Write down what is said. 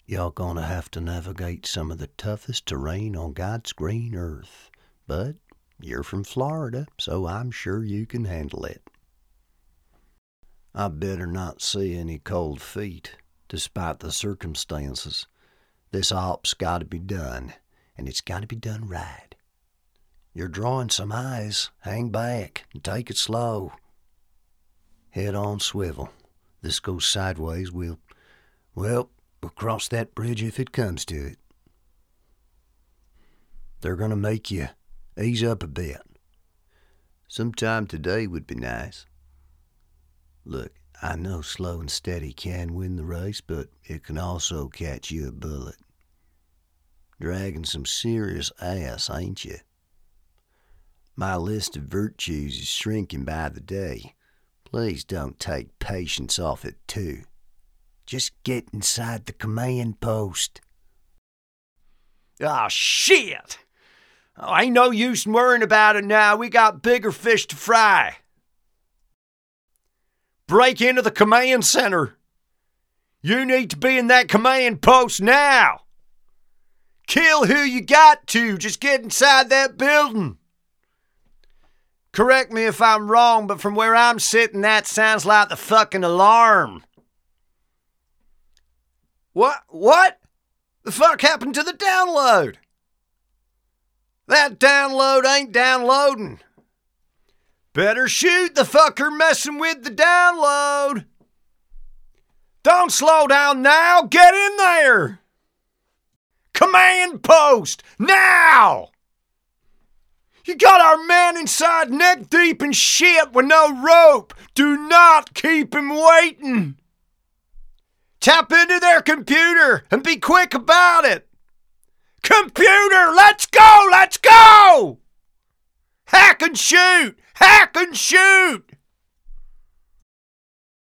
Y'all gonna have to navigate some of the toughest terrain on God's green earth. But you're from Florida, so I'm sure you can handle it. I better not see any cold feet, despite the circumstances. This op's gotta be done, and it's gotta be done right. You're drawing some eyes. Hang back and take it slow. Head on swivel. This goes sideways, we'll cross that bridge if it comes to it. They're gonna make you ease up a bit. Sometime today would be nice. Look, I know slow and steady can win the race, but it can also catch you a bullet. Dragging some serious ass, ain't you? My list of virtues is shrinking by the day. Please don't take patience off it, too. Just get inside the command post. Ah, shit! Ain't no use in worrying about it now. We got bigger fish to fry. Break into the command center. You need to be in that command post now. Kill who you got to. Just get inside that building. Correct me if I'm wrong, but from where I'm sitting, that sounds like the fucking alarm. What? The fuck happened to the download? That download ain't downloading. Better shoot the fucker messing with the download. Don't slow down now. Get in there. Command post, now! You got our man inside neck deep in shit with no rope. Do not keep him waiting. Tap into their computer and be quick about it. Computer, let's go! Hack and shoot!